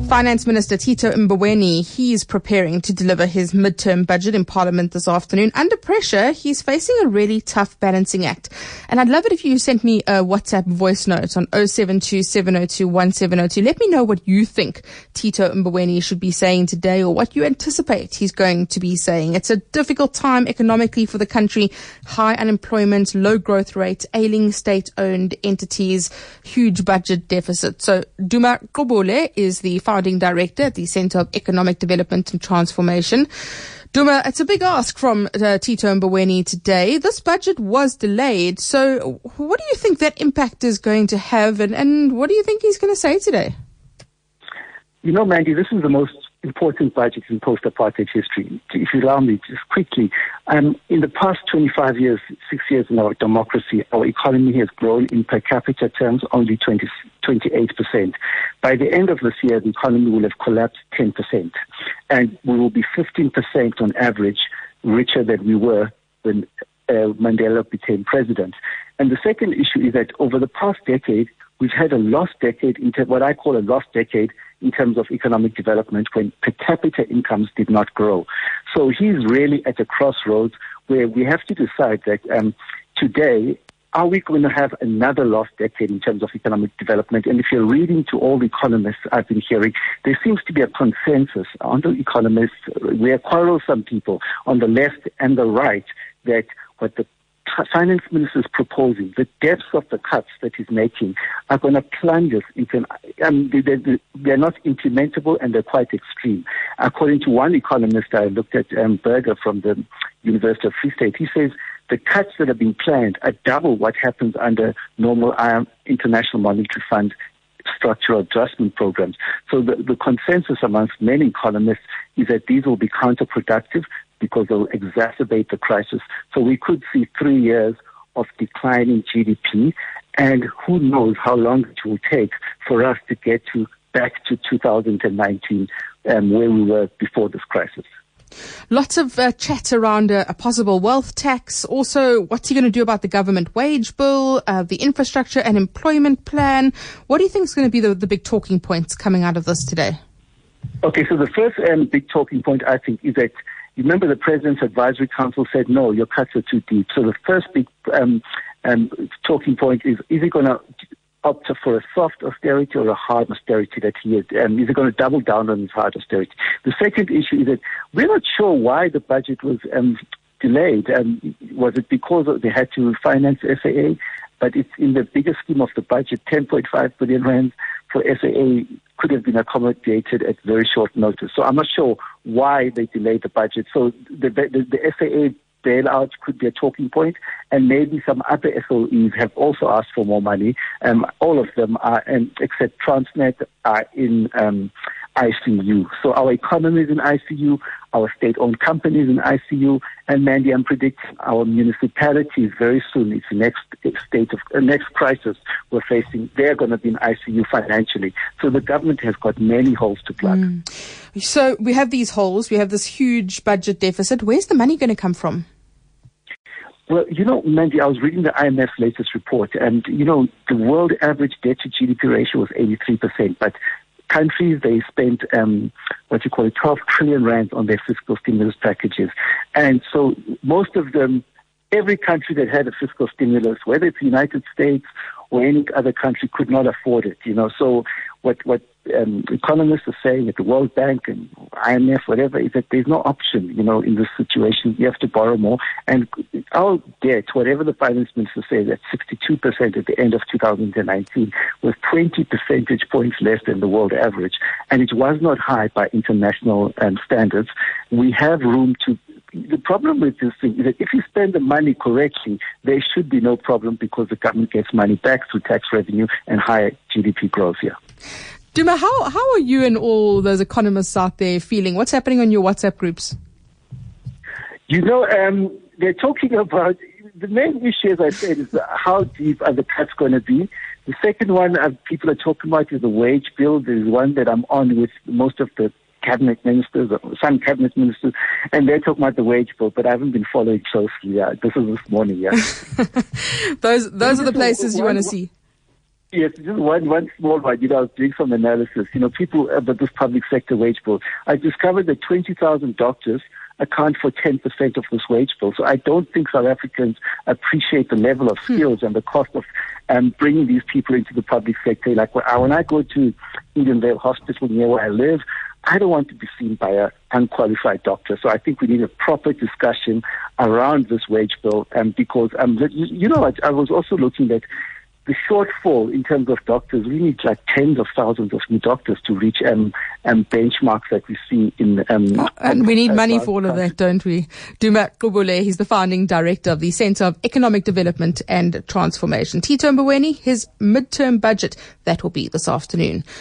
Finance Minister Tito Mboweni, he's preparing to deliver his midterm budget in Parliament this afternoon. Under pressure, he's facing a really tough balancing act. And I'd love it if you sent me a WhatsApp voice note on 0727021702. Let me know what you think Tito Mboweni should be saying today or what you anticipate he's going to be saying. It's a difficult time economically for the country. High unemployment, low growth rate, ailing state-owned entities, huge budget deficit. So Duma Qobole is the founding director at the Centre of Economic Development and Transformation. Duma, it's a big ask from Tito Mboweni today. This budget was delayed. So what do you think that impact is going to have and what do you think he's going to say today? You know, Mandy, this is the most important budget in post-apartheid history. If you allow me, just quickly, in the past 25 years, 6 years in our democracy, our economy has grown in per capita terms only 28%. By the end of this year, the economy will have collapsed 10%. And we will be 15% on average richer than we were when Mandela became president. And the second issue is that over the past decade, we've had a lost decade, what I call a lost decade, in terms of economic development when per capita incomes did not grow. So he's really at a crossroads where we have to decide that today, are we going to have another lost decade in terms of economic development? And if you're reading to all the economists I've been hearing, there seems to be a consensus on the economists. We are quarrelsome people on the left and the right that what the finance minister is proposing, the depths of the cuts that he's making are going to plunge us into, they're not implementable and they're quite extreme. According to one economist I looked at, Berger from the University of Free State, he says the cuts that are being planned are double what happens under normal International Monetary Fund structural adjustment programs. So the consensus amongst many economists is that these will be counterproductive because they'll exacerbate the crisis. So we could see 3 years of declining GDP, and who knows how long it will take for us to get back to 2019, where we were before this crisis. Lots of chat around a possible wealth tax. Also, what's he going to do about the government wage bill, the infrastructure and employment plan? What do you think is going to be the big talking points coming out of this today? Okay, so the first big talking point, I think, is that remember the President's Advisory Council said, no, your cuts are too deep. So the first big talking point is he going to opt for a soft austerity or a hard austerity that he is? Is he going to double down on his hard austerity? The second issue is that we're not sure why the budget was delayed. Was it because they had to finance SAA? But it's in the bigger scheme of the budget, 10.5 billion rand for SAA could have been accommodated at very short notice. So I'm not sure why they delayed the budget. So the SAA bailout could be a talking point, and maybe some other SOEs have also asked for more money. All of them are, except Transnet, are in ICU. So our economy is in ICU, our state-owned companies in ICU, and Mandy, I'm predicting our municipalities very soon, it's the next crisis we're facing, they're going to be in ICU financially. So the government has got many holes to plug. So we have these holes, we have this huge budget deficit. Where's the money going to come from? Well, you know, Mandy, I was reading the IMF latest report, and, you know, the world average debt to GDP ratio was 83%, but countries, they spent 12 trillion rand on their fiscal stimulus packages. And so most of them, every country that had a fiscal stimulus, whether it's the United States or any other country, could not afford it. You know, so what economists are saying at the World Bank and IMF, whatever, is that there's no option, you know, in this situation. You have to borrow more. And our debt, whatever the finance minister says, at 62% at the end of 2019, was 20 percentage points less than the world average. And it was not high by international standards. We have room to. The problem with this thing is that if you spend the money correctly, there should be no problem because the government gets money back through tax revenue and higher GDP growth here. Duma, how are you and all those economists out there feeling? What's happening on your WhatsApp groups? You know, they're talking about, the main issue, as I said, is how deep are the cuts going to be. The second one people are talking about is the wage bill. There's one that I'm on with most of the cabinet ministers, some cabinet ministers, and they're talking about the wage bill, but I haven't been following closely. This is this morning, yeah. Those are the places you want to see. Yes, just one small one. I was doing some analysis. People about this public sector wage bill. I discovered that 20,000 doctors account for 10% of this wage bill. So I don't think South Africans appreciate the level of skills and the cost of bringing these people into the public sector. Like when I go to Edenvale Hospital near where I live, I don't want to be seen by an unqualified doctor. So I think we need a proper discussion around this wage bill. Because, I was also looking at the shortfall in terms of doctors. We need like tens of thousands of new doctors to reach benchmarks that we see in. And we need money for all of that, don't we? Duma Qubule, he's the founding director of the Centre of Economic Development and Transformation. Tito Mboweni, his midterm budget, that will be this afternoon.